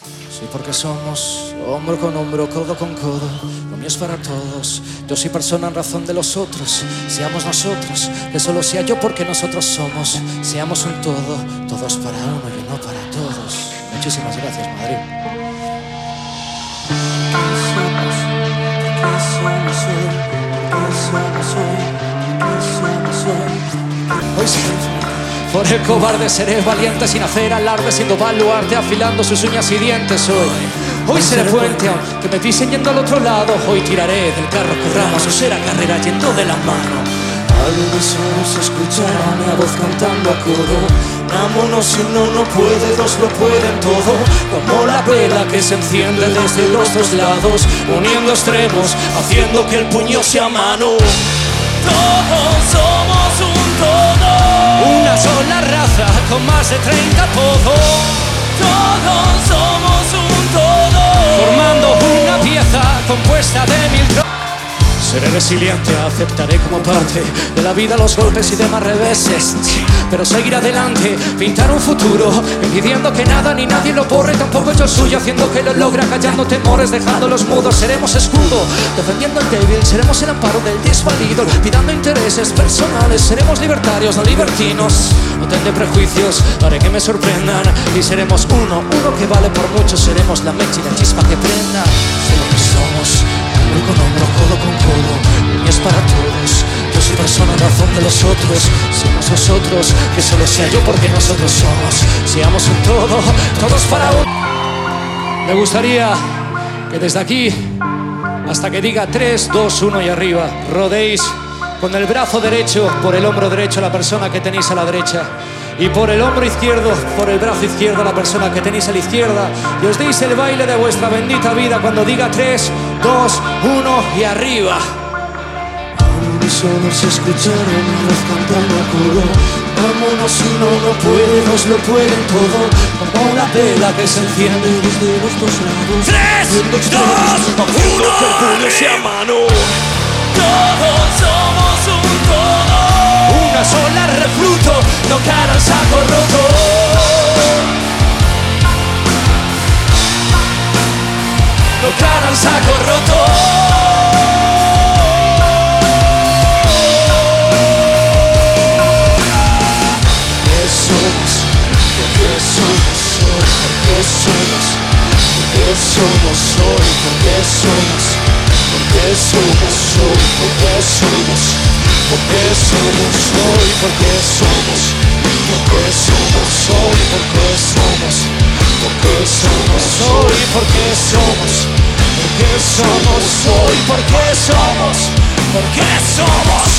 Sí, porque somos hombro con hombro, codo con codo. Lo mío es para todos. Yo soy persona en razón de los otros. Seamos nosotros, que solo sea yo porque nosotros somos. Seamos un todo, todos para uno y uno para todos. Muchísimas gracias, Madrid. Hoy sí. Por el cobarde seré valiente sin hacer alarde, siendo baluarte afilando sus uñas y dientes. Hoy seré fuerte aunque me pisen yendo al otro lado. Hoy tiraré del carro, corramos o será carrera yendo de la mano. Al unísono se escuchará mi voz cantando a coro. Vámonos, si uno no puede, dos lo pueden todo. Como la vela que se enciende desde los dos lados, uniendo extremos, haciendo que el puño sea mano. Todos somos un todo. Una sola raza con más de 30 apodos. Todos somos un todo. Formando una pieza compuesta de 1000 trozos. Seré resiliente, aceptaré como parte de la vida los golpes y demás reveses. Pero seguir adelante, pintar un futuro, impidiendo que nada ni nadie lo borre, tampoco yo el suyo, haciendo que lo logra, callando temores, dejándolos mudos. Seremos escudo, defendiendo al débil, seremos el amparo del desvalido, olvidando intereses personales. Seremos libertarios, no libertinos. No tendré prejuicios, haré que me sorprendan. Y seremos uno que vale por mucho. Seremos la mecha y la chispa que prenda. Sé lo que somos, hombro con hombro, codo con codo. Y es para todos. Yo soy persona en razón de los otros. Seamos nosotros, que solo sea yo porque nosotros somos. Seamos un todo, todos para uno. Me gustaría que desde aquí hasta que diga 3, 2, 1 y arriba, rodéis con el brazo derecho por el hombro derecho a la persona que tenéis a la derecha, y por el hombro izquierdo, por el brazo izquierdo a la persona que tenéis a la izquierda, y os deis el baile de vuestra bendita vida cuando diga 3, 2, 1 y arriba. Solo se escucharon mi voz cantando a coro. Vámonos, si uno no puede, dos lo pueden todo. Como la vela que se enciende desde los dos lados. 3, 2, 1, que el puño sea mano. todos somos un todo. Una sola refruto, no cara al saco roto. No cara al saco roto. Somos hoy, porque somos hoy, porque somos hoy, porque somos hoy, porque somos hoy, porque somos hoy, porque somos